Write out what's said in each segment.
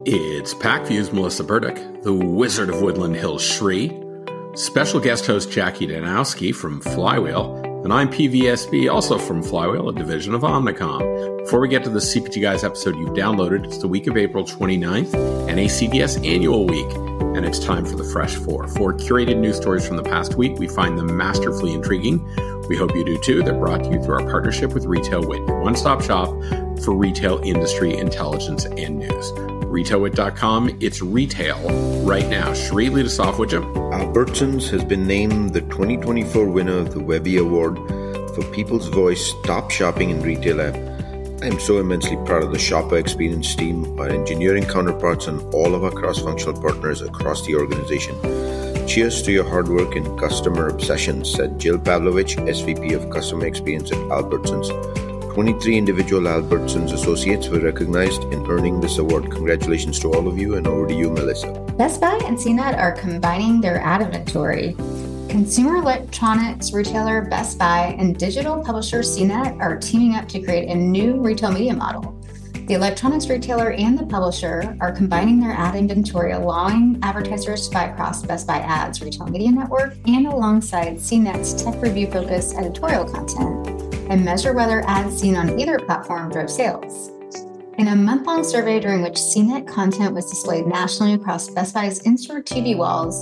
It's PacView's Melissa Burdick, the Wizard of Woodland Hills Shri, special guest host Jackie Danowski from Flywheel, and I'm PVSB, also from Flywheel, a division of Omnicom. Before we get to the CPG Guys episode you've downloaded, it's the week of April 29th, NACDS Annual Week, and it's time for the Fresh Four. Four curated news stories from the past week. We find them masterfully intriguing. We hope you do too. They're brought to you through our partnership with RetailWit, your one-stop shop for retail industry intelligence and news. RetailWit.com, it's retail right now. Shri, lead us off, would you? Albertsons has been named the 2024 winner of the Webby Award for People's Voice Top Shopping in Retail app. I am so immensely proud of the shopper experience team, our engineering counterparts, and all of our cross-functional partners across the organization. Cheers to your hard work and customer obsession, said Jill Pavlovich, SVP of Customer Experience at Albertsons. 23 individual Albertsons associates were recognized in earning this award. Congratulations to all of you, and over to you, Melissa. Best Buy and CNET are combining their ad inventory. Consumer electronics retailer Best Buy and digital publisher CNET are teaming up to create a new retail media model. The electronics retailer and the publisher are combining their ad inventory, allowing advertisers to buy across Best Buy Ads retail media network and alongside CNET's tech review-focused editorial content, and measure whether ads seen on either platform drove sales. In a month-long survey during which CNET content was displayed nationally across Best Buy's in-store TV walls,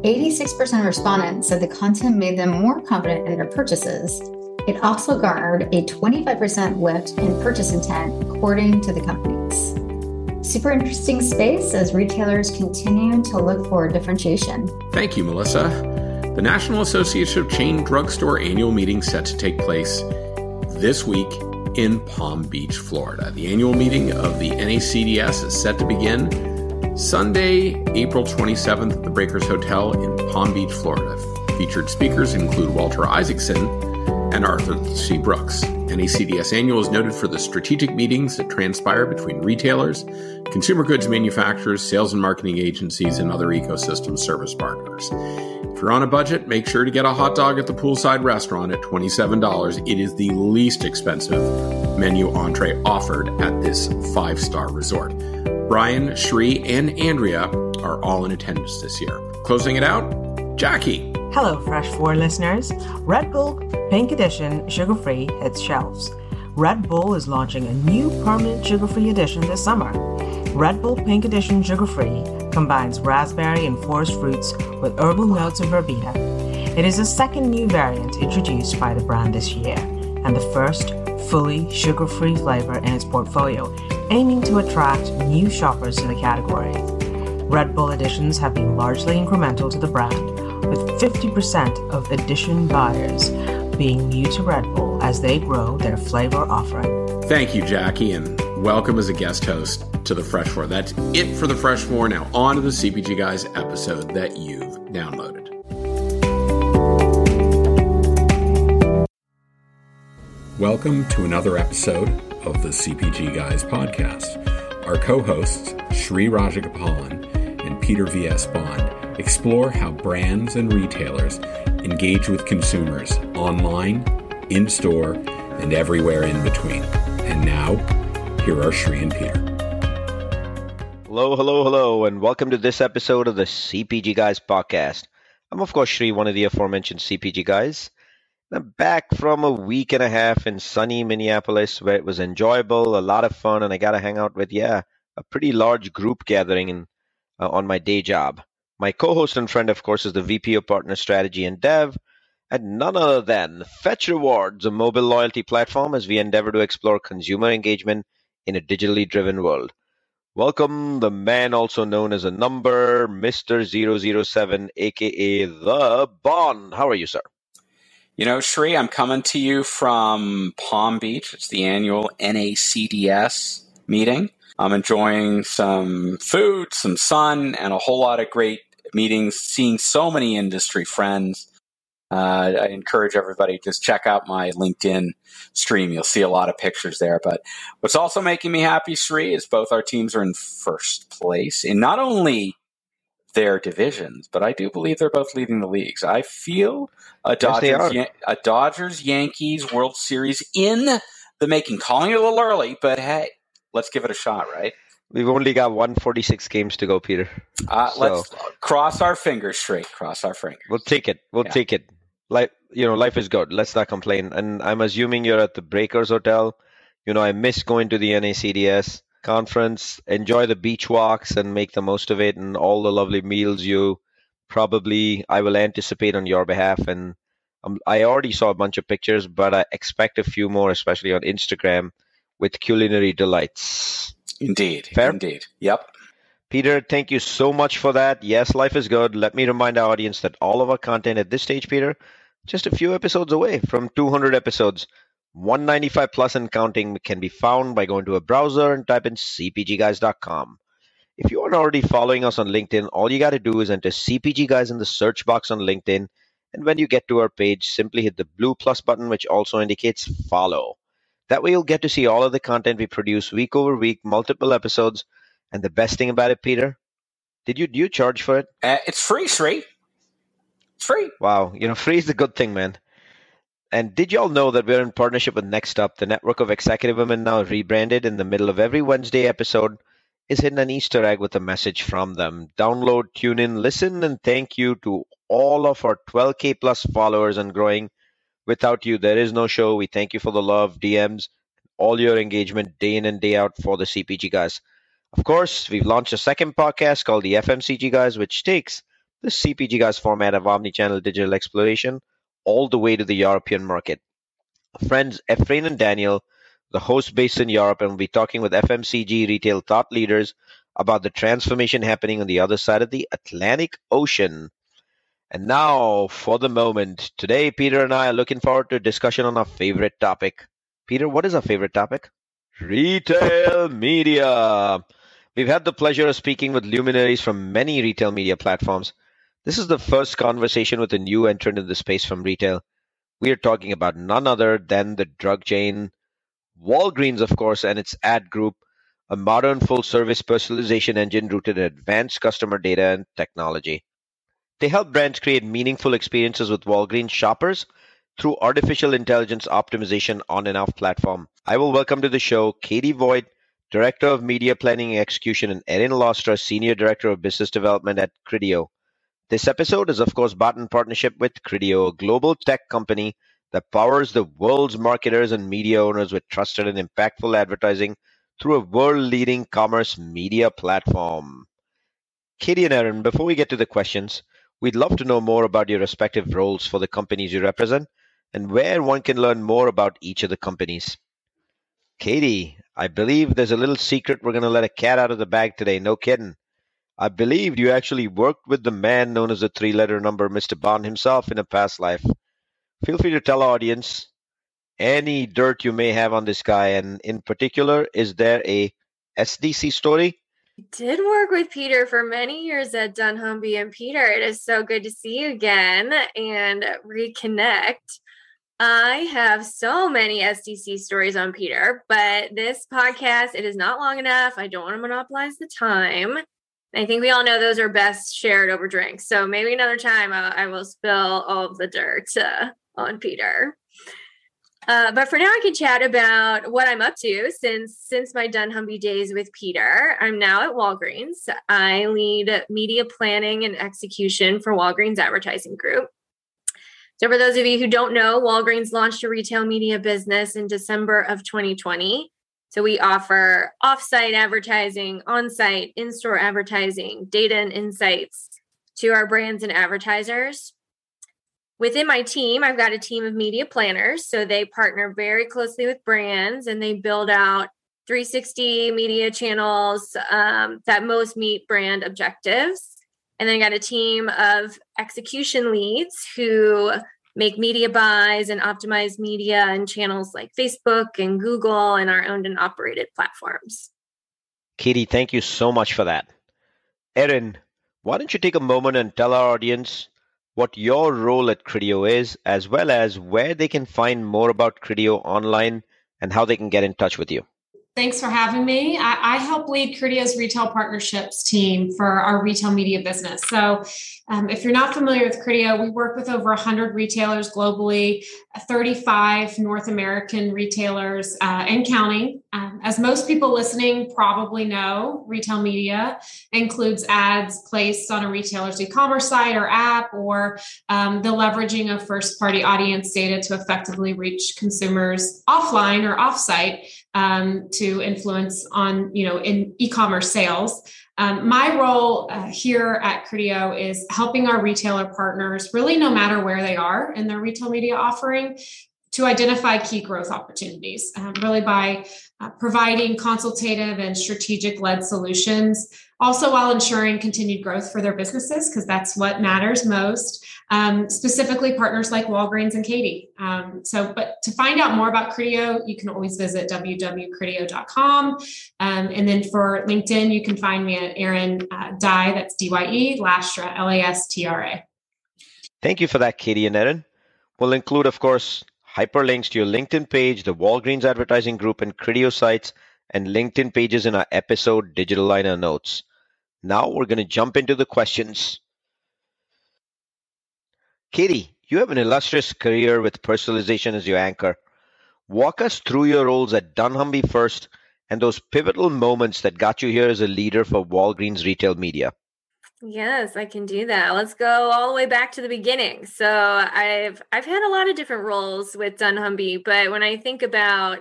86% of respondents said the content made them more confident in their purchases. It also garnered a 25% lift in purchase intent, according to the companies. Super interesting space as retailers continue to look for differentiation. Thank you, Melissa. The National Association of Chain Drugstore annual meeting set to take place this week in Palm Beach, Florida. The annual meeting of the NACDS is set to begin Sunday, April 27th at the Breakers Hotel in Palm Beach, Florida. Featured speakers include Walter Isaacson and Arthur C. Brooks. NACDS Annual is noted for the strategic meetings that transpire between retailers, consumer goods manufacturers, sales and marketing agencies, and other ecosystem service partners. If you're on a budget, make sure to get a hot dog at the poolside restaurant at $27. It is the least expensive menu entree offered at this five-star resort. Brian, Shri, and Andrea are all in attendance this year. Closing it out, Jackie. Hello, Fresh 4 listeners. Red Bull Pink Edition Sugar-Free hits shelves. Red Bull is launching a new permanent sugar-free edition this summer. Red Bull Pink Edition Sugar-Free combines raspberry and forest fruits with herbal notes of verbena. It is the second new variant introduced by the brand this year, and the first fully sugar-free flavor in its portfolio, aiming to attract new shoppers to the category. Red Bull editions have been largely incremental to the brand, with 50% of edition buyers being new to Red Bull as they grow their flavor offering. Thank you, Jackie, and welcome as a guest host to the Fresh Four. That's it for the Fresh Four. Now on to the CPG Guys episode that you've downloaded. Welcome to another episode of the CPG Guys podcast. Our co-hosts, Shri Rajagopalan and Peter V.S. Bond, explore how brands and retailers engage with consumers online, in-store, and everywhere in between. And now, here are Shri and Peter. Hello, and welcome to this episode of the CPG Guys podcast. I'm, of course, Shri, one of the aforementioned CPG Guys. I'm back from a week and a half in sunny Minneapolis, where it was enjoyable, a lot of fun, and I got to hang out with, a pretty large group gathering on my day job. My co-host and friend, of course, is the VP of Partner Strategy and Dev at none other than Fetch Rewards, a mobile loyalty platform, as we endeavor to explore consumer engagement in a digitally driven world. Welcome, the man also known as a number, Mr. 007, a.k.a. The Bond. How are you, sir? You know, Shri, I'm coming to you from Palm Beach. It's the annual NACDS meeting. I'm enjoying some food, some sun, and a whole lot of great meetings, seeing so many industry friends. I encourage everybody to just check out my LinkedIn stream. You'll see a lot of pictures there. But what's also making me happy, Shri, is both our teams are in first place in not only their divisions, but I do believe they're both leading the leagues. I feel a Dodgers-Yankees World Series in the making. Calling it a little early, but hey, let's give it a shot, right? We've only got 146 games to go, Peter. Let's cross our fingers straight. Cross our fingers. We'll take it. Take it. Life is good. Let's not complain. And I'm assuming you're at the Breakers Hotel. I miss going to the NACDS conference. Enjoy the beach walks and make the most of it, and all the lovely meals I will anticipate on your behalf. And I already saw a bunch of pictures, but I expect a few more, especially on Instagram, with culinary delights. Indeed. Fair? Indeed. Yep. Peter, thank you so much for that. Yes, life is good. Let me remind our audience that all of our content at this stage, Peter, just a few episodes away from 200 episodes. 195 plus and counting can be found by going to a browser and type in cpgguys.com. If you aren't already following us on LinkedIn, all you got to do is enter CPG Guys in the search box on LinkedIn. And when you get to our page, simply hit the blue plus button, which also indicates follow. That way you'll get to see all of the content we produce week over week, multiple episodes. And the best thing about it, Peter, do you charge for it? It's free, Sri. It's free. Wow. Free is the good thing, man. And did y'all know that we're in partnership with Next Up, the network of executive women now rebranded? In the middle of every Wednesday episode is hidden an Easter egg with a message from them. Download, tune in, listen, and thank you to all of our 12K plus followers and growing. Without you, there is no show. We thank you for the love, DMs, all your engagement day in and day out for the CPG Guys. Of course, we've launched a second podcast called the FMCG Guys, which takes the CPG Guys format of omnichannel digital exploration all the way to the European market. Friends Efrain and Daniel, the hosts based in Europe, and we'll be talking with FMCG retail thought leaders about the transformation happening on the other side of the Atlantic Ocean. And now, for the moment, today Peter and I are looking forward to a discussion on our favorite topic. Peter, what is our favorite topic? Retail media. We've had the pleasure of speaking with luminaries from many retail media platforms. This is the first conversation with a new entrant in the space from retail. We are talking about none other than the drug chain Walgreens, of course, and its ad group, a modern full-service personalization engine rooted in advanced customer data and technology. They help brands create meaningful experiences with Walgreens shoppers through artificial intelligence optimization on and off platform. I will welcome to the show Katie Voigt, Director of Media Planning and Execution, and Erin Lostra, Senior Director of Business Development at Criteo. This episode is, of course, bought in partnership with Criteo, a global tech company that powers the world's marketers and media owners with trusted and impactful advertising through a world-leading commerce media platform. Katie and Erin, before we get to the questions, we'd love to know more about your respective roles for the companies you represent and where one can learn more about each of the companies. Katie, I believe there's a little secret we're going to let a cat out of the bag today. No kidding. I believe you actually worked with the man known as the three-letter number, Mr. Bond himself, in a past life. Feel free to tell our audience any dirt you may have on this guy, and in particular, is there a SDC story? I did work with Peter for many years at dunnhumby, and Peter, it is so good to see you again and reconnect. I have so many SDC stories on Peter, but this podcast, it is not long enough. I don't want to monopolize the time. I think we all know those are best shared over drinks. So maybe another time I will spill all of the dirt on Peter. But for now, I can chat about what I'm up to since my dunnhumby days with Peter. I'm now at Walgreens. I lead media planning and execution for Walgreens Advertising Group. So for those of you who don't know, Walgreens launched a retail media business in December of 2020. So we offer off-site advertising, on-site, in-store advertising, data and insights to our brands and advertisers. Within my team, I've got a team of media planners. So they partner very closely with brands and they build out 360 media channels that most meet brand objectives. And then I got a team of execution leads who make media buys and optimize media and channels like Facebook and Google and our owned and operated platforms. Katie, thank you so much for that. Erin, why don't you take a moment and tell our audience what your role at Criteo is, as well as where they can find more about Criteo online and how they can get in touch with you. Thanks for having me. I help lead Criteo's retail partnerships team for our retail media business. So if you're not familiar with Criteo, we work with over 100 retailers globally, 35 North American retailers and counting. As most people listening probably know, retail media includes ads placed on a retailer's e-commerce site or app, or the leveraging of first-party audience data to effectively reach consumers offline or offsite to influence on, in e-commerce sales. My role here at Criteo is helping our retailer partners, really no matter where they are in their retail media offering, to identify key growth opportunities, really by providing consultative and strategic-led solutions, also while ensuring continued growth for their businesses, because that's what matters most, specifically partners like Walgreens and Katie. But to find out more about Criteo, you can always visit www.criteo.com. And then for LinkedIn, you can find me at Erin Dye, that's D-Y-E, Lastra, L-A-S-T-R-A. Thank you for that, Katie and Erin. We'll include, of course, hyperlinks to your LinkedIn page, the Walgreens advertising group, and Criteo sites and LinkedIn pages in our episode digital liner notes. Now we're going to jump into the questions. Katie, you have an illustrious career with personalization as your anchor. Walk us through your roles at dunnhumby first and those pivotal moments that got you here as a leader for Walgreens Retail Media. Yes, I can do that. Let's go all the way back to the beginning. So I've had a lot of different roles with dunnhumby, but when I think about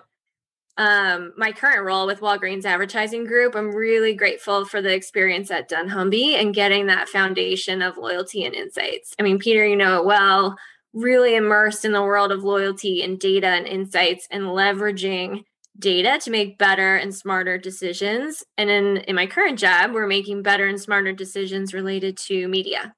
my current role with Walgreens Advertising Group, I'm really grateful for the experience at dunnhumby and getting that foundation of loyalty and insights. I mean, Peter, you know it well, really immersed in the world of loyalty and data and insights and leveraging data to make better and smarter decisions. And in my current job, we're making better and smarter decisions related to media.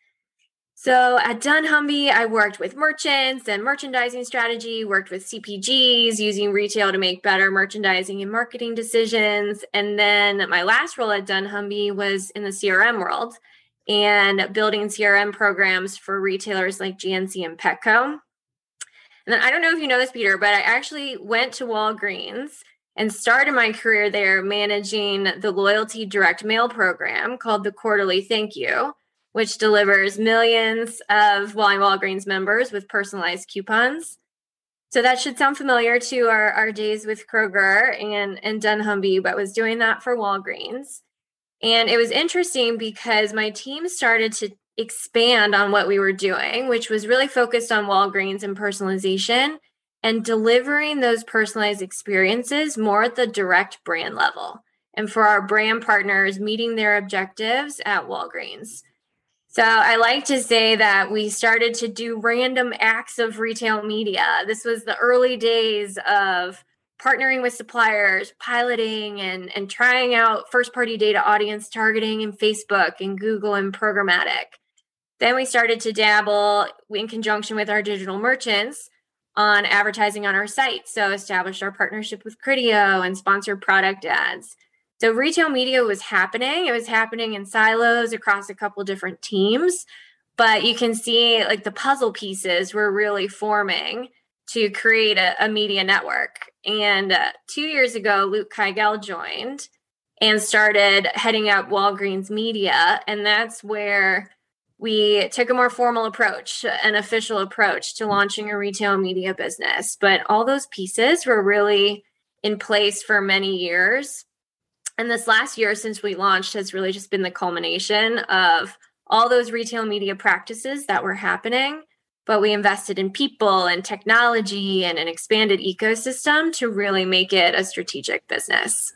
So at dunnhumby, I worked with merchants and merchandising strategy, worked with CPGs using retail to make better merchandising and marketing decisions. And then my last role at dunnhumby was in the CRM world and building CRM programs for retailers like GNC and Petco. And then I don't know if you know this, Peter, but I actually went to Walgreens and started my career there managing the loyalty direct mail program called the Quarterly Thank You, which delivers millions of Walgreens members with personalized coupons. So that should sound familiar to our days with Kroger and dunnhumby, but was doing that for Walgreens. And it was interesting because my team started to expand on what we were doing, which was really focused on Walgreens and personalization and delivering those personalized experiences more at the direct brand level. And for our brand partners, meeting their objectives at Walgreens. So I like to say that we started to do random acts of retail media. This was the early days of partnering with suppliers, piloting and trying out first-party data audience targeting in Facebook and Google and programmatic. Then we started to dabble in conjunction with our digital merchants on advertising on our site. So established our partnership with Criteo and sponsored product ads. So retail media was happening. It was happening in silos across a couple different teams, but you can see like the puzzle pieces were really forming to create a media network. And 2 years ago, Luke Kygell joined and started heading up Walgreens Media. And that's where we took a more formal approach, an official approach to launching a retail media business. But all those pieces were really in place for many years. And this last year, since we launched, has really just been the culmination of all those retail media practices that were happening. But we invested in people and technology and an expanded ecosystem to really make it a strategic business.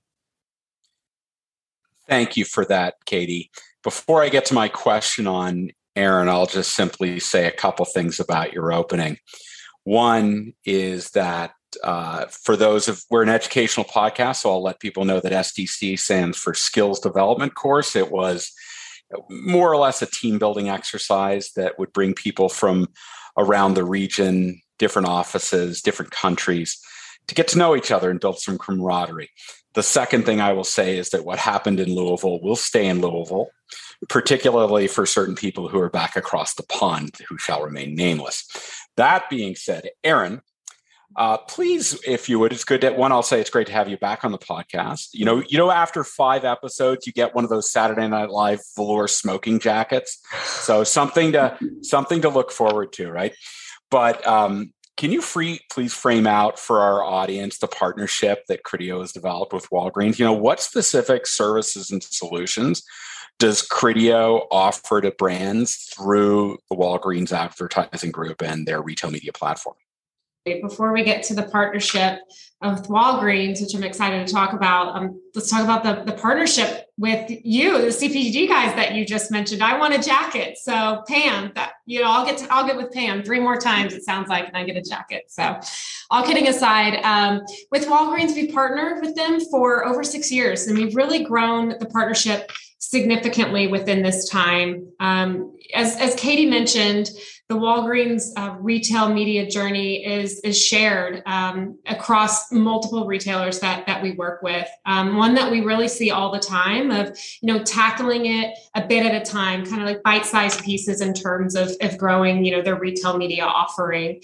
Thank you for that, Katie. Before I get to my question on Erin, I'll just simply say a couple things about your opening. One is that for those of, we're an educational podcast, so I'll let people know that SDC stands for Skills Development Course. It was more or less a team building exercise that would bring people from around the region, different offices, different countries, to get to know each other and build some camaraderie. The second thing I will say is that what happened in Louisville will stay in Louisville, particularly for certain people who are back across the pond, who shall remain nameless. That being said, Erin, Please, if you would, it's good that I'll say it's great to have you back on the podcast. After 5 episodes, you get one of those Saturday Night Live velour smoking jackets. So something to look forward to, right? But can you please frame out for our audience the partnership that Criteo has developed with Walgreens? What specific services and solutions does Criteo offer to brands through the Walgreens advertising group and their retail media platform? Before we get to the partnership with Walgreens, which I'm excited to talk about, let's talk about the partnership with you, the CPG guys that you just mentioned. I want a jacket. So Pam, I'll get with Pam 3 more times, it sounds like, and I get a jacket. So all kidding aside, with Walgreens, we partnered with them for over 6 years, and we've really grown the partnership significantly within this time. As Katie mentioned, the Walgreens retail media journey is shared across multiple retailers that we work with. One that we really see all the time of, tackling it a bit at a time, kind of like bite-sized pieces in terms of growing, their retail media offering.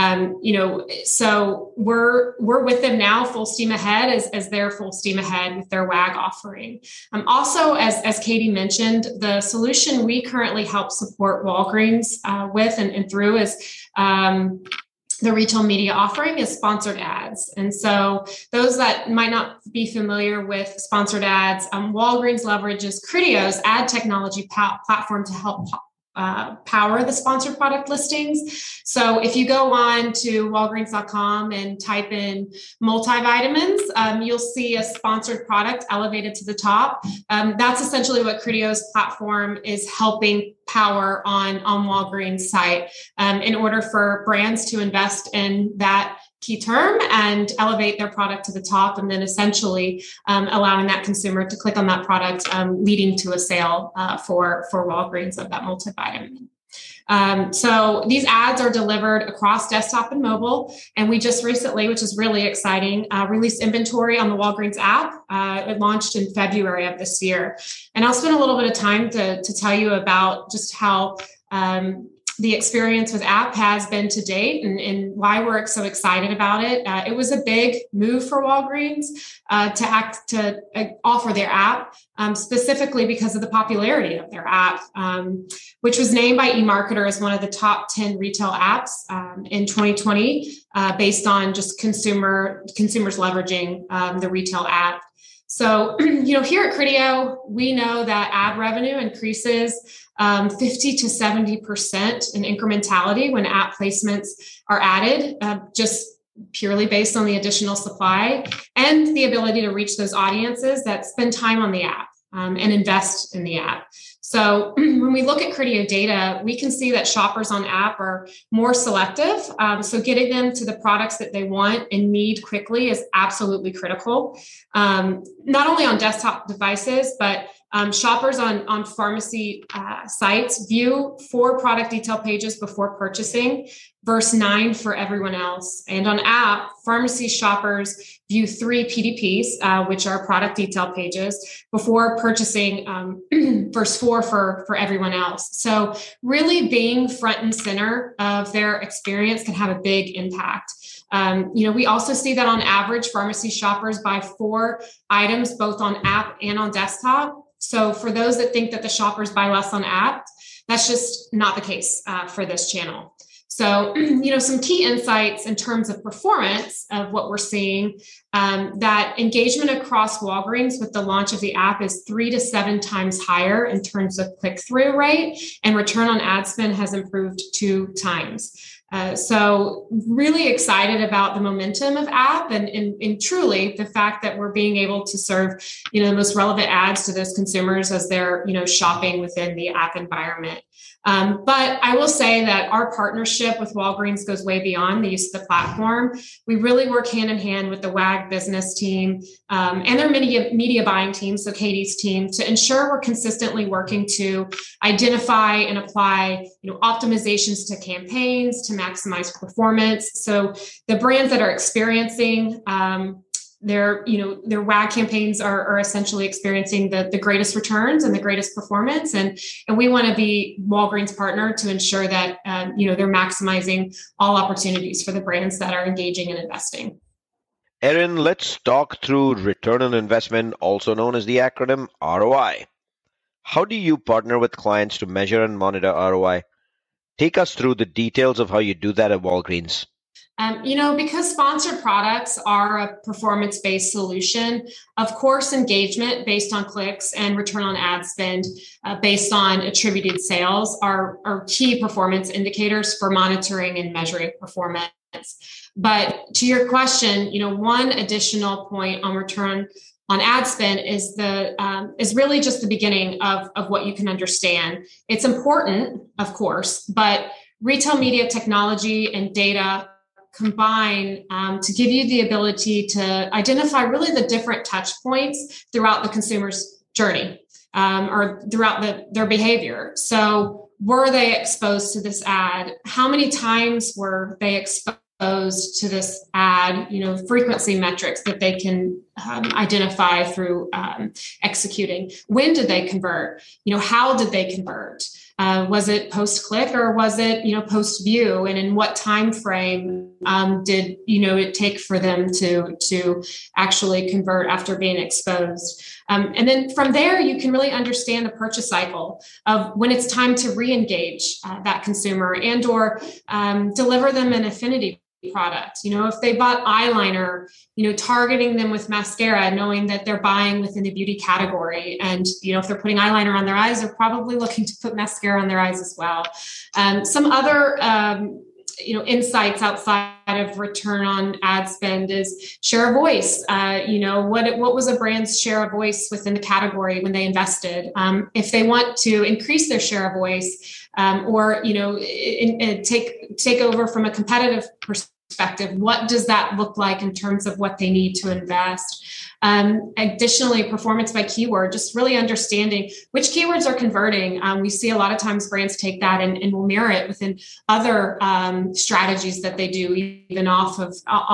So we're with them now full steam ahead as they're full steam ahead with their WAG offering. Also, as Katie mentioned, the solution we currently help support Walgreens with and through is the retail media offering is sponsored ads. And so those that might not be familiar with sponsored ads, Walgreens leverages Criteo's ad technology platform to help power the sponsored product listings. So if you go on to walgreens.com and type in multivitamins, you'll see a sponsored product elevated to the top. That's essentially what Criteo's platform is helping power on Walgreens' site in order for brands to invest in that key term and elevate their product to the top, and then essentially allowing that consumer to click on that product, leading to a sale for Walgreens of that multivitamin. So these ads are delivered across desktop and mobile. And we just recently, which is really exciting, released inventory on the Walgreens app. It launched in February of this year. And I'll spend a little bit of time to tell you about just how the experience with app has been to date and why we're so excited about it. It was a big move for Walgreens to offer their app, specifically because of the popularity of their app, which was named by eMarketer as one of the top 10 retail apps in 2020, based on just consumers leveraging the retail app. So, here at Criteo, we know that ad revenue increases 50 to 70% in incrementality when app placements are added, just purely based on the additional supply and the ability to reach those audiences that spend time on the app and invest in the app. So when we look at Criteo data, we can see that shoppers on app are more selective. So getting them to the products that they want and need quickly is absolutely critical. Not only on desktop devices, but shoppers on pharmacy sites view 4 product detail pages before purchasing versus 9 for everyone else. And on app, pharmacy shoppers view 3 PDPs, which are product detail pages, before purchasing versus 4 for everyone else. So really being front and center of their experience can have a big impact. We also see that on average, pharmacy shoppers buy 4 items, both on app and on desktop. So for those that think that the shoppers buy less on app, that's just not the case for this channel. So, some key insights in terms of performance of what we're seeing, that engagement across Walgreens with the launch of the app is 3 to 7 times higher in terms of click-through rate, and return on ad spend has improved 2 times. So really excited about the momentum of app and truly the fact that we're being able to serve, the most relevant ads to those consumers as they're, shopping within the app environment. But I will say that our partnership with Walgreens goes way beyond the use of the platform. We really work hand in hand with the WAG business team and their media buying team, so Katie's team, to ensure we're consistently working to identify and apply, optimizations to campaigns to maximize performance. So the brands that are experiencing their WAG campaigns are essentially experiencing the greatest returns and the greatest performance. And we want to be Walgreens' partner to ensure that, they're maximizing all opportunities for the brands that are engaging and investing. Erin, let's talk through return on investment, also known as the acronym ROI. How do you partner with clients to measure and monitor ROI? Take us through the details of how you do that at Walgreens. Because sponsored products are a performance-based solution, of course, engagement based on clicks and return on ad spend based on attributed sales are key performance indicators for monitoring and measuring performance. But to your question, one additional point on return on ad spend is really just the beginning of what you can understand. It's important, of course, but retail media technology and data combine to give you the ability to identify really the different touch points throughout the consumer's journey or throughout their behavior. So were they exposed to this ad? How many times were they exposed to this ad? Frequency metrics that they can identify through executing. When did they convert? How did they convert? Was it post-click or was it, post-view? And in what time frame did, it take for them to actually convert after being exposed? And then from there, you can really understand the purchase cycle of when it's time to re-engage that consumer and or deliver them an affinity product. If they bought eyeliner, targeting them with mascara, knowing that they're buying within the beauty category. And, if they're putting eyeliner on their eyes, they're probably looking to put mascara on their eyes as well. Some other, insights outside of return on ad spend is share of voice. What was a brand's share of voice within the category when they invested? If they want to increase their share of voice, or take over from a competitive perspective, what does that look like in terms of what they need to invest? Additionally, performance by keyword, just really understanding which keywords are converting. We see a lot of times brands take that and will mirror it within other strategies that they do, even off of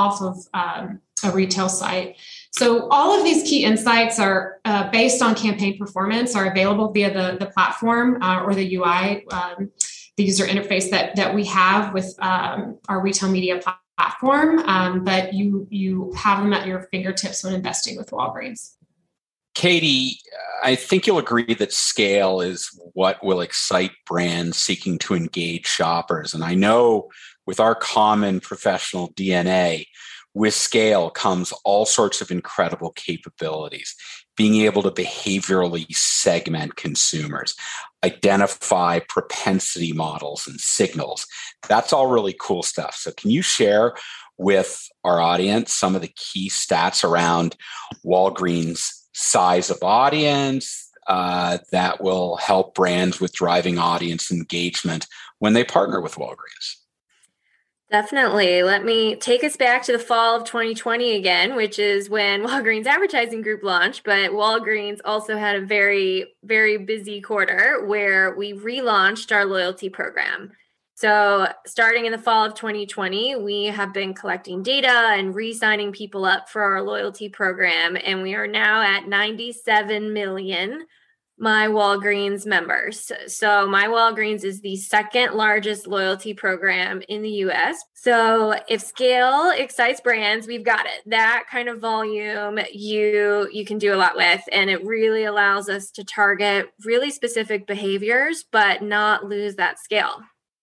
a retail site. So all of these key insights are based on campaign performance, are available via the platform or the UI, the user interface that we have with our retail media platform. But you have them at your fingertips when investing with Walgreens. Katie, I think you'll agree that scale is what will excite brands seeking to engage shoppers. And I know with our common professional DNA, with scale comes all sorts of incredible capabilities. Being able to behaviorally segment consumers, identify propensity models and signals. That's all really cool stuff. So can you share with our audience some of the key stats around Walgreens' size of audience that will help brands with driving audience engagement when they partner with Walgreens? Definitely. Let me take us back to the fall of 2020 again, which is when Walgreens Advertising Group launched. But Walgreens also had a very, very busy quarter where we relaunched our loyalty program. So starting in the fall of 2020, we have been collecting data and re-signing people up for our loyalty program. And we are now at 97 million My Walgreens members. So My Walgreens is the second largest loyalty program in the US. So if scale excites brands, we've got it. That kind of volume you can do a lot with. And it really allows us to target really specific behaviors, but not lose that scale.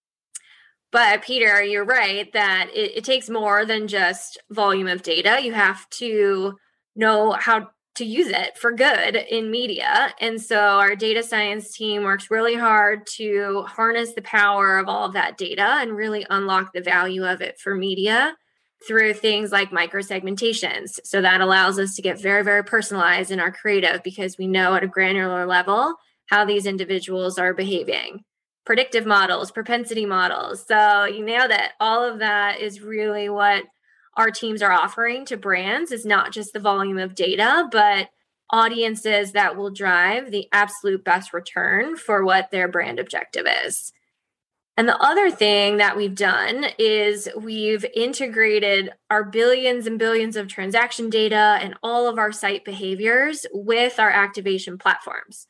But Peter, you're right that it takes more than just volume of data. You have to know how to use it for good in media. And so our data science team works really hard to harness the power of all of that data and really unlock the value of it for media through things like microsegmentations. So that allows us to get very, very personalized in our creative because we know at a granular level how these individuals are behaving. Predictive models, propensity models. So you nailed it. All of that is really what our teams are offering to brands, is not just the volume of data, but audiences that will drive the absolute best return for what their brand objective is. And the other thing that we've done is we've integrated our billions and billions of transaction data and all of our site behaviors with our activation platforms.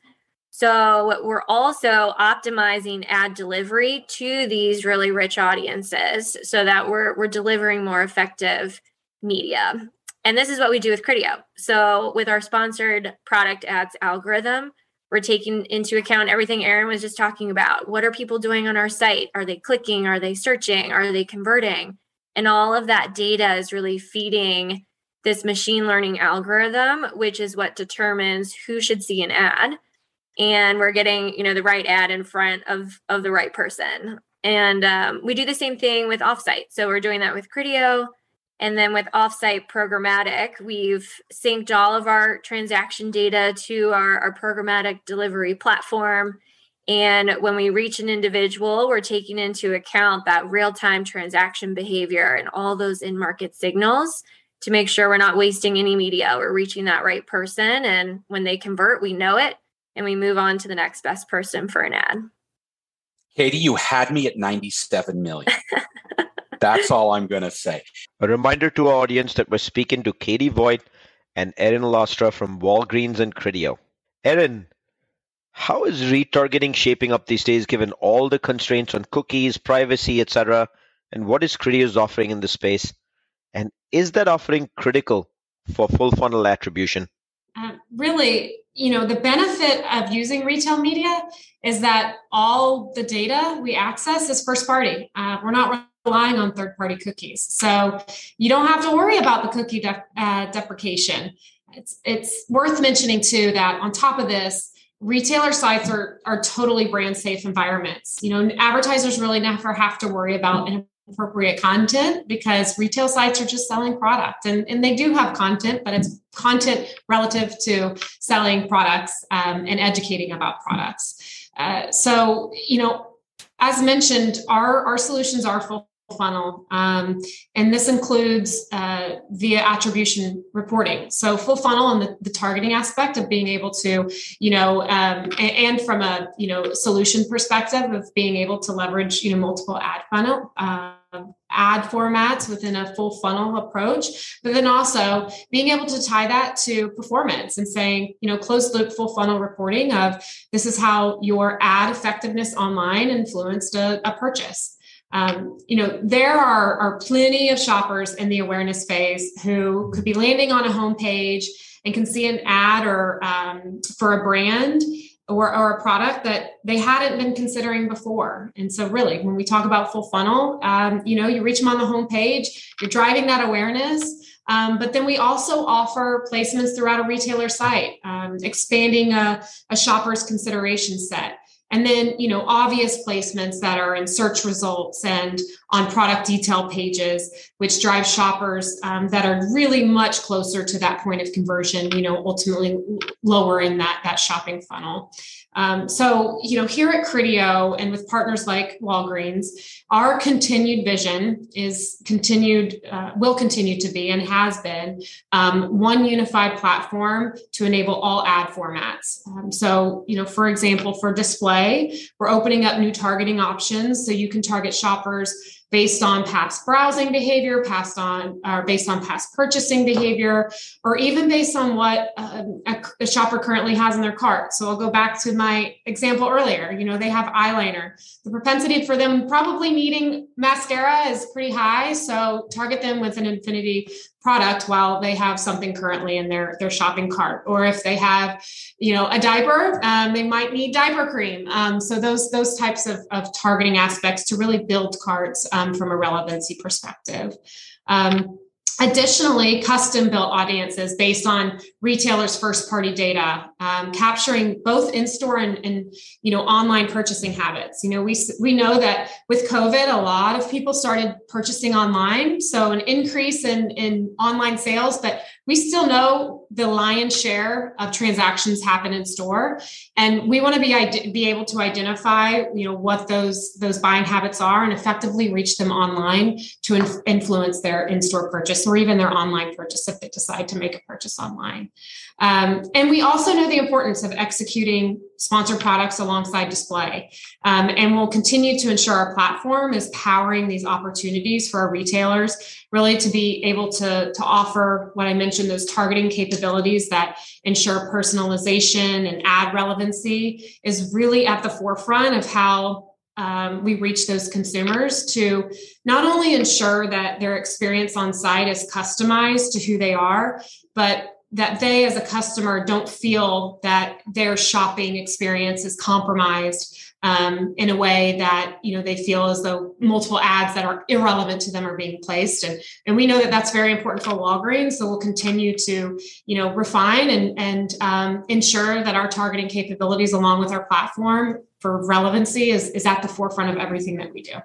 So we're also optimizing ad delivery to these really rich audiences so that we're delivering more effective media. And this is what we do with Criteo. So with our sponsored product ads algorithm, we're taking into account everything Erin was just talking about. What are people doing on our site? Are they clicking? Are they searching? Are they converting? And all of that data is really feeding this machine learning algorithm, which is what determines who should see an ad. And we're getting, the right ad in front of the right person. And we do the same thing with offsite. So we're doing that with Criteo. And then with offsite programmatic, we've synced all of our transaction data to our programmatic delivery platform. And when we reach an individual, we're taking into account that real-time transaction behavior and all those in-market signals to make sure we're not wasting any media. We're reaching that right person. And when they convert, we know it. And we move on to the next best person for an ad. Katie, you had me at 97 million. That's all I'm going to say. A reminder to our audience that we're speaking to Katie Voigt and Erin Lastra from Walgreens and Criteo. Erin, how is retargeting shaping up these days given all the constraints on cookies, privacy, etc.? And what is Criteo's offering in this space? And is that offering critical for full funnel attribution? Really, the benefit of using retail media is that all the data we access is first party. We're not relying on third-party cookies. So you don't have to worry about the cookie deprecation. It's worth mentioning, too, that on top of this, retailer sites are totally brand safe environments. Advertisers really never have to worry about inappropriate content because retail sites are just selling product. And they do have content, but it's content relative to selling products and educating about products. So, as mentioned, our solutions are full funnel. And this includes via attribution reporting. So full funnel and the targeting aspect of being able to, and from a, solution perspective of being able to leverage, multiple ad formats within a full funnel approach, but then also being able to tie that to performance and saying, closed loop full funnel reporting of this is how your ad effectiveness online influenced a purchase. There are plenty of shoppers in the awareness phase who could be landing on a homepage and can see an ad or for a brand or a product that they hadn't been considering before. And so really, when we talk about full funnel, you reach them on the homepage, you're driving that awareness. But then we also offer placements throughout a retailer site, expanding a shopper's consideration set. And then, obvious placements that are in search results and on product detail pages, which drive shoppers that are really much closer to that point of conversion, ultimately lowering that shopping funnel. So, here at Criteo and with partners like Walgreens, our continued vision will continue to be and has been one unified platform to enable all ad formats. So, for example, for display, we're opening up new targeting options so you can target shoppers based on past browsing behavior, based on past purchasing behavior, or even based on what a shopper currently has in their cart. So I'll go back to my example earlier. They have eyeliner. The propensity for them probably needing mascara is pretty high. So target them with an Infinity product while they have something currently in their shopping cart. Or if they have, a diaper, they might need diaper cream. So those types of targeting aspects to really build carts from a relevancy perspective. Additionally, custom-built audiences based on retailers' first-party data, capturing both in-store and online purchasing habits. We know that with COVID, a lot of people started purchasing online, so an increase in online sales, but we still know the lion's share of transactions happen in store, and we want to be able to identify, what those buying habits are and effectively reach them online to influence their in-store purchase or even their online purchase if they decide to make a purchase online. And we also know the importance of executing sponsored products alongside display. And we'll continue to ensure our platform is powering these opportunities for our retailers, really to be able to offer what I mentioned, those targeting capabilities that ensure personalization and ad relevancy is really at the forefront of how we reach those consumers, to not only ensure that their experience on site is customized to who they are, but that they as a customer don't feel that their shopping experience is compromised in a way that, they feel as though multiple ads that are irrelevant to them are being placed. And we know that that's very important for Walgreens. So we'll continue to, refine and ensure that our targeting capabilities along with our platform for relevancy is at the forefront of everything that we do.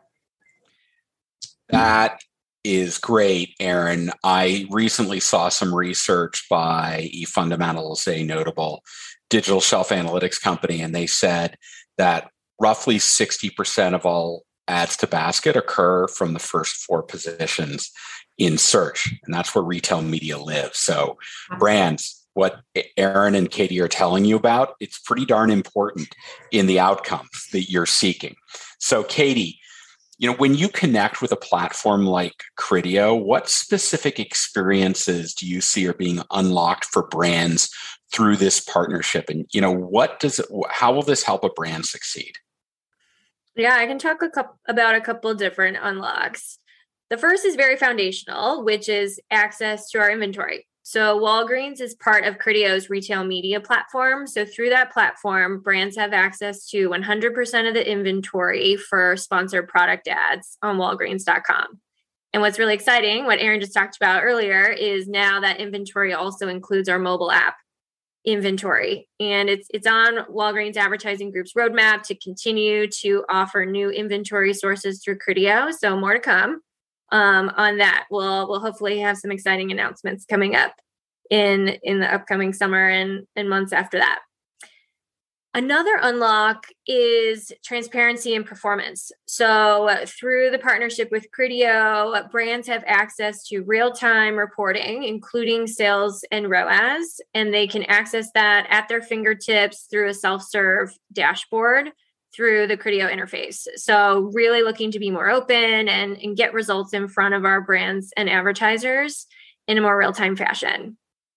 That is great, Erin. I recently saw some research by eFundamentals, a notable digital shelf analytics company, and they said that roughly 60% of all ads to basket occur from the first 4 positions in search, and that's where retail media lives. So brands, what Erin and Katie are telling you about, it's pretty darn important in the outcomes that you're seeking. So Katie, when you connect with a platform like Criteo, what specific experiences do you see are being unlocked for brands through this partnership? And, how will this help a brand succeed? Yeah, I can talk about a couple of different unlocks. The first is very foundational, which is access to our inventory. So Walgreens is part of Criteo's retail media platform. So through that platform, brands have access to 100% of the inventory for sponsored product ads on Walgreens.com. And what's really exciting, what Erin just talked about earlier, is now that inventory also includes our mobile app inventory. And it's on Walgreens Advertising Group's roadmap to continue to offer new inventory sources through Criteo. So more to come. On that, we'll hopefully have some exciting announcements coming up in the upcoming summer and months after that. Another unlock is transparency and performance. So through the partnership with Criteo, brands have access to real-time reporting, including sales and ROAS, and they can access that at their fingertips through a self-serve dashboard through the Criteo interface. So really looking to be more open and get results in front of our brands and advertisers in a more real-time fashion.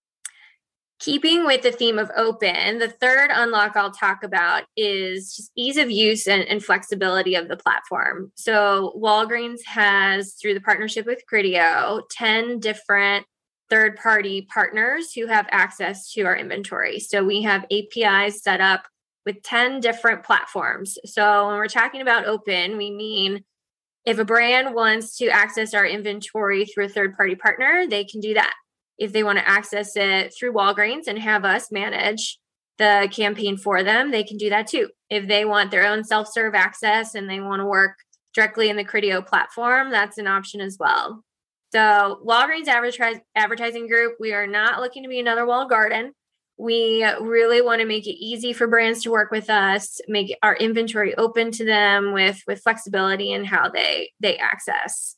Keeping with the theme of open, the third unlock I'll talk about is just ease of use and flexibility of the platform. So Walgreens has, through the partnership with Criteo, 10 different third-party partners who have access to our inventory. So we have APIs set up with 10 different platforms. So when we're talking about open, we mean if a brand wants to access our inventory through a third-party partner, they can do that. If they want to access it through Walgreens and have us manage the campaign for them, they can do that too. If they want their own self-serve access and they want to work directly in the Criteo platform, that's an option as well. So Walgreens Advertising Group, we are not looking to be another walled garden. We really want to make it easy for brands to work with us, make our inventory open to them with flexibility in how they access.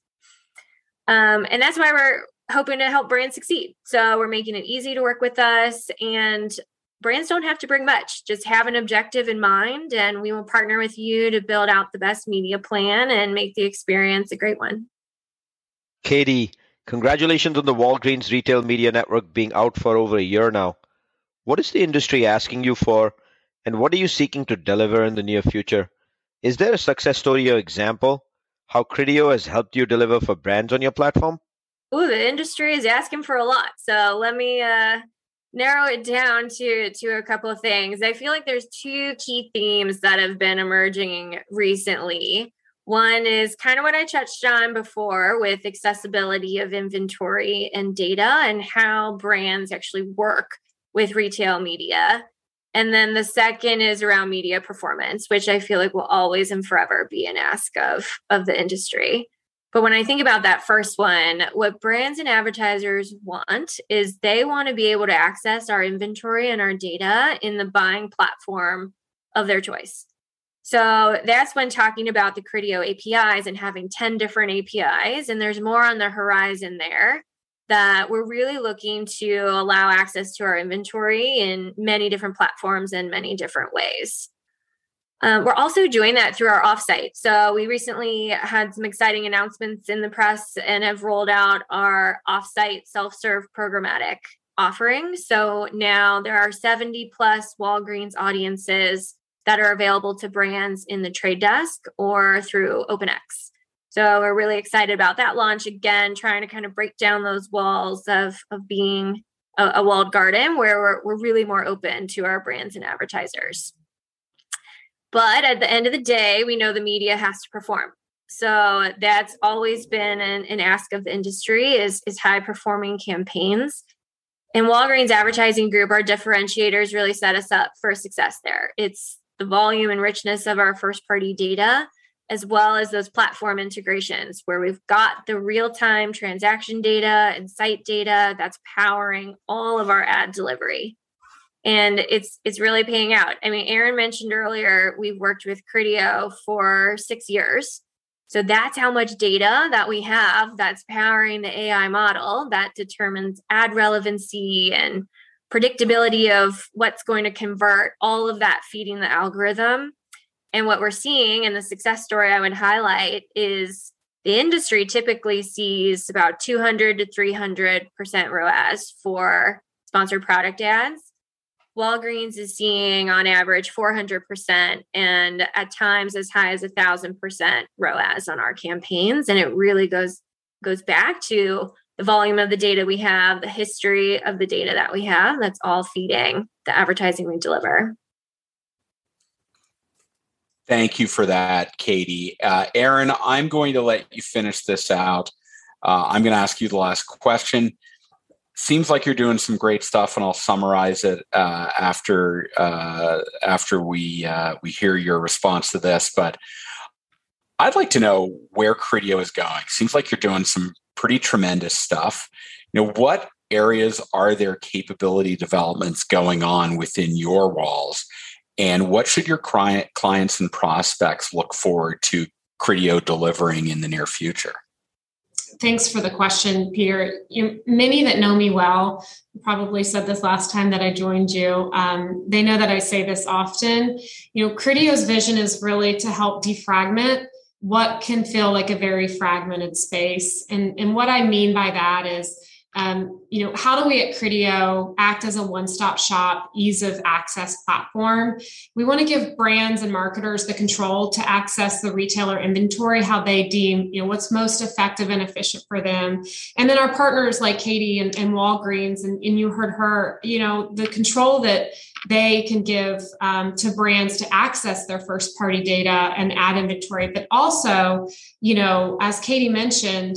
And that's why we're hoping to help brands succeed. So we're making it easy to work with us, and brands don't have to bring much. Just have an objective in mind, and we will partner with you to build out the best media plan and make the experience a great one. Katie, congratulations on the Walgreens Retail Media Network being out for over a year now. What is the industry asking you for, and what are you seeking to deliver in the near future? Is there a success story or example how Criteo has helped you deliver for brands on your platform? Ooh, the industry is asking for a lot. So let me narrow it down to a couple of things. I feel like there's 2 key themes that have been emerging recently. One is kind of what I touched on before with accessibility of inventory and data and how brands actually work with retail media. And then the second is around media performance, which I feel like will always and forever be an ask of the industry. But when I think about that first one, what brands and advertisers want is they want to be able to access our inventory and our data in the buying platform of their choice. So that's when talking about the Criteo APIs and having 10 different APIs, and there's more on the horizon there. that we're really looking to allow access to our inventory in many different platforms in many different ways. We're also doing that through our offsite. So we recently had some exciting announcements in the press and have rolled out our offsite self-serve programmatic offering. So now there are 70 plus Walgreens audiences that are available to brands in the trade desk or through OpenX. So we're really excited about that launch. Again, trying to kind of break down those walls of being a walled garden where we're really more open to our brands and advertisers. But at the end of the day, we know the media has to perform. So that's always been an ask of the industry is high performing campaigns. And Walgreens Advertising Group, our differentiators really set us up for success there. It's the volume and richness of our first party data, as well as those platform integrations where we've got the real-time transaction data and site data that's powering all of our ad delivery. And it's really paying out. I mean, Aaron mentioned earlier, we've worked with Criteo for 6 years. So that's how much data that we have that's powering the AI model that determines ad relevancy and predictability of what's going to convert, all of that feeding the algorithm. And what we're seeing, and the success story I would highlight, is the industry typically sees about 200 to 300% ROAS for sponsored product ads. Walgreens is seeing on average 400% and at times as high as 1,000% ROAS on our campaigns. And it really goes back to the volume of the data we have, the history of the data that we have, that's all feeding the advertising we deliver. Thank you for that, Katie. Aaron, I'm going to let you finish this out. I'm going to ask you the last question. Seems like you're doing some great stuff, and I'll summarize it after we hear your response to this. But I'd like to know where Criteo is going. Seems like you're doing some pretty tremendous stuff. What areas are there capability developments going on within your walls, and what should your clients and prospects look forward to Criteo delivering in the near future? Thanks for the question, Peter. Many that know me well probably said this last time that I joined you. They know that I say this often. Criteo's vision is really to help defragment what can feel like a very fragmented space. And what I mean by that is, how do we at Criteo act as a one-stop shop, ease of access platform? We want to give brands and marketers the control to access the retailer inventory, how they deem, what's most effective and efficient for them. And then our partners like Katie and Walgreens, and you heard her, the control that they can give to brands to access their first party data and ad inventory. But also, as Katie mentioned,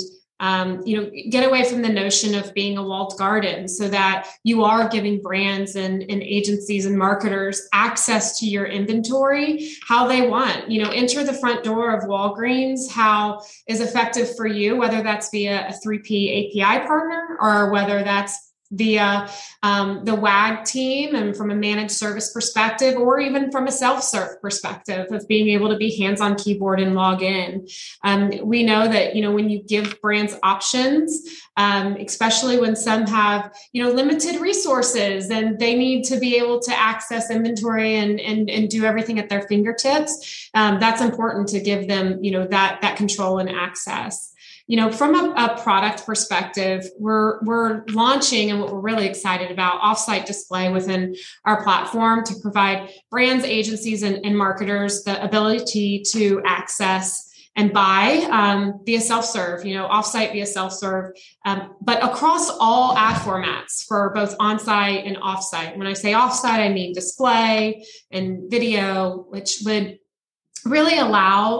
get away from the notion of being a walled garden so that you are giving brands and agencies and marketers access to your inventory how they want. Enter the front door of Walgreens, how is effective for you, whether that's via a 3P API partner or whether that's via the WAG team and from a managed service perspective, or even from a self-serve perspective of being able to be hands-on keyboard and log in. We know that, when you give brands options, especially when some have, limited resources and they need to be able to access inventory and do everything at their fingertips, that's important to give them, that control and access. From a product perspective, we're launching, and what we're really excited about, offsite display within our platform to provide brands, agencies, and marketers the ability to access and buy via self-serve, offsite via self-serve, but across all ad formats for both on-site and offsite. When I say offsite, I mean display and video, which would really allow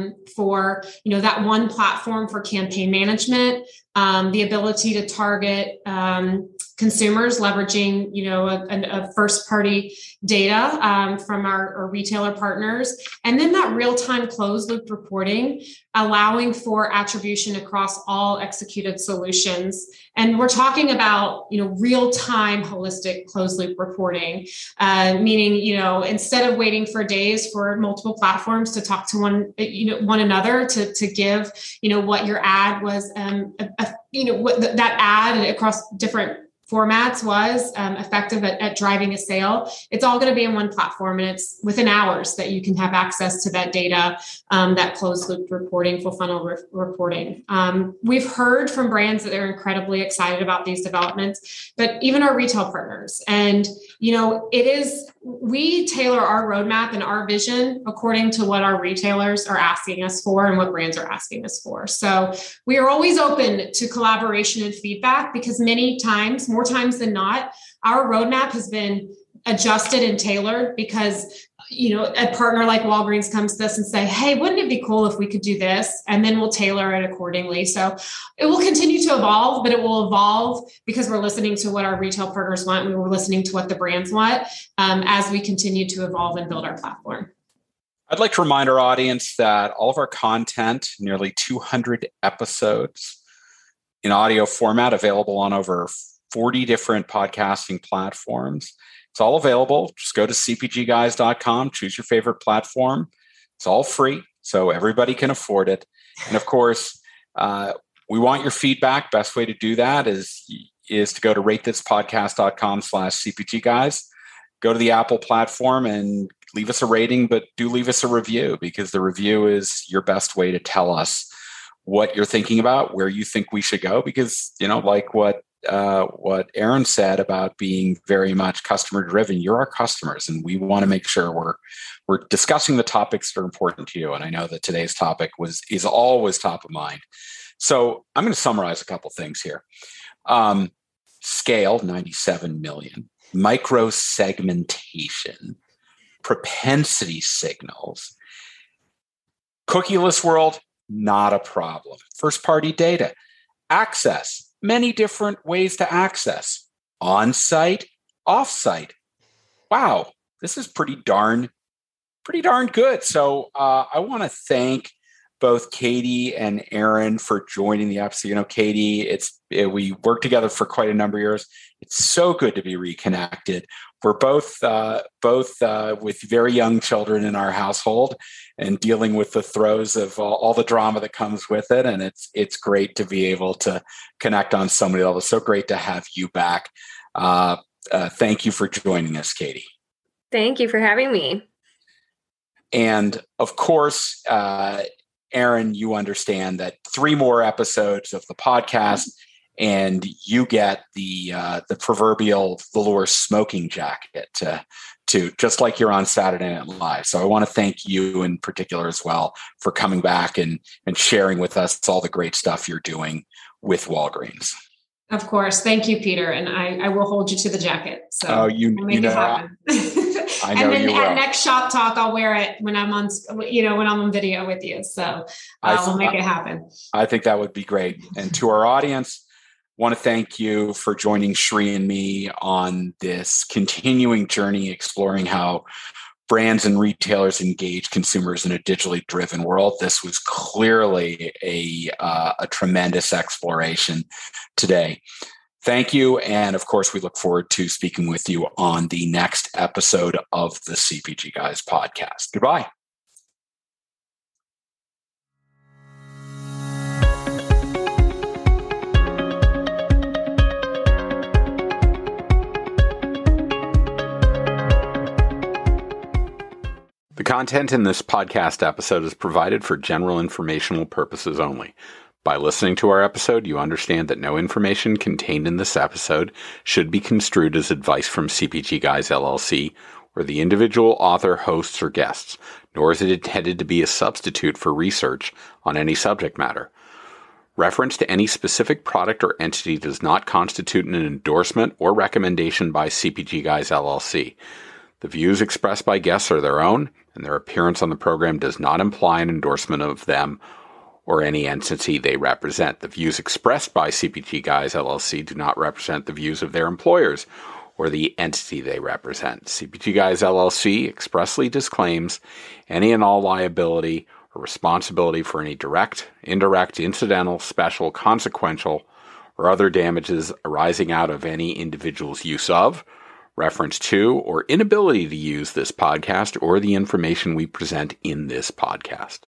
for that one platform for campaign management, the ability to target consumers leveraging a first party data from our retailer partners, and then that real-time closed loop reporting, allowing for attribution across all executed solutions. And we're talking about real-time holistic closed loop reporting, meaning instead of waiting for days for multiple platforms to talk to one another to give what your ad was what that ad across different formats was effective at driving a sale. It's all going to be in one platform, and it's within hours that you can have access to that data, that closed loop reporting, full funnel reporting. We've heard from brands that they're incredibly excited about these developments, but even our retail partners. And, we tailor our roadmap and our vision according to what our retailers are asking us for and what brands are asking us for. So we are always open to collaboration and feedback, because many times, more times than not, our roadmap has been adjusted and tailored because, a partner like Walgreens comes to us and say, hey, wouldn't it be cool if we could do this? And then we'll tailor it accordingly. So it will continue to evolve, but it will evolve because we're listening to what our retail partners want. And we're listening to what the brands want as we continue to evolve and build our platform. I'd like to remind our audience that all of our content, nearly 200 episodes in audio format, available on over 40 different podcasting platforms. It's all available. Just go to cpgguys.com, choose your favorite platform. It's all free, so everybody can afford it. And of course, we want your feedback. Best way to do that is to go to ratethispodcast.com/cpgguys. Go to the Apple platform and leave us a rating, but do leave us a review, because the review is your best way to tell us what you're thinking about, where you think we should go, because, like what Aaron said about being very much customer driven, you're our customers, and we want to make sure we're discussing the topics that are important to you. And I know that today's topic is always top of mind. So I'm going to summarize a couple things here. Scale, 97 million, micro segmentation, propensity signals, cookieless world, not a problem. First party data, access, many different ways to access, on-site, off-site. Wow, this is pretty darn good. So I want to thank both Katie and Aaron for joining the episode. Katie, we worked together for quite a number of years. It's so good to be reconnected. We're both with very young children in our household and dealing with the throes of all the drama that comes with it. And it's great to be able to connect on so many levels. So great to have you back. Thank you for joining us, Katie. Thank you for having me. And of course, Aaron, you understand that 3 more episodes of the podcast, and you get the proverbial velour smoking jacket to just like you're on Saturday Night Live. So I want to thank you in particular as well for coming back and sharing with us all the great stuff you're doing with Walgreens. Of course. Thank you, Peter. And I will hold you to the jacket. So we'll make it happen. I know, and then you at will. Next Shop Talk, I'll wear it when I'm on video with you. So we'll make it happen. I think that would be great. And to our audience, want to thank you for joining Shri and me on this continuing journey exploring how brands and retailers engage consumers in a digitally driven world. This was clearly a tremendous exploration today. Thank you. And of course, we look forward to speaking with you on the next episode of the CPG Guys podcast. Goodbye. The content in this podcast episode is provided for general informational purposes only. By listening to our episode, you understand that no information contained in this episode should be construed as advice from CPG Guys LLC or the individual author, hosts, or guests, nor is it intended to be a substitute for research on any subject matter. Reference to any specific product or entity does not constitute an endorsement or recommendation by CPG Guys LLC. The views expressed by guests are their own, and their appearance on the program does not imply an endorsement of them or any entity they represent. The views expressed by CPG Guys LLC do not represent the views of their employers or the entity they represent. CPG Guys LLC expressly disclaims any and all liability or responsibility for any direct, indirect, incidental, special, consequential, or other damages arising out of any individual's use of, reference to, or inability to use this podcast or the information we present in this podcast.